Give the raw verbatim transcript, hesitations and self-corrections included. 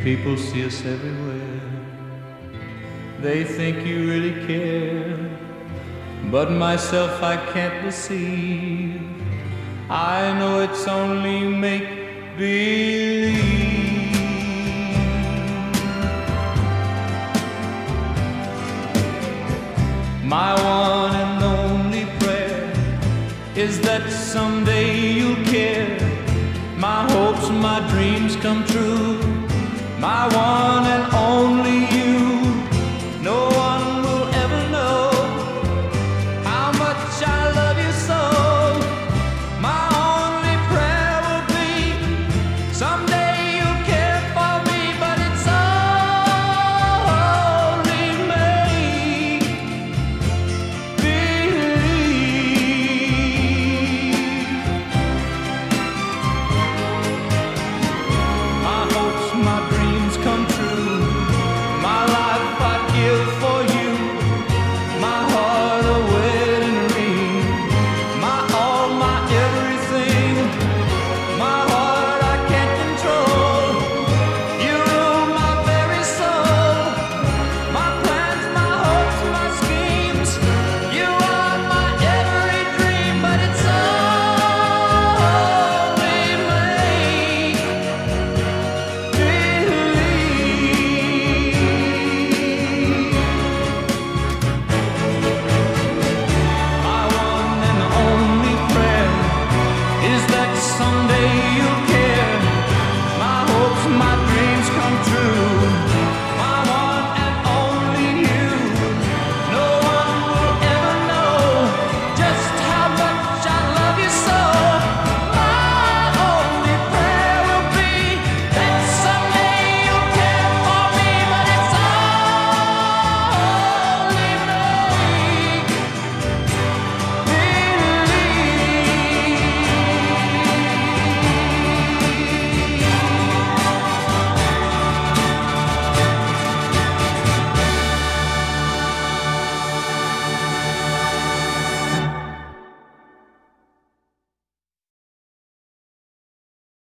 People see us everywhere. They think you really care, but myself I can't deceive. I know it's only make-believe. My one and only prayer is that someday you'll care. My hopes, my dreams come true.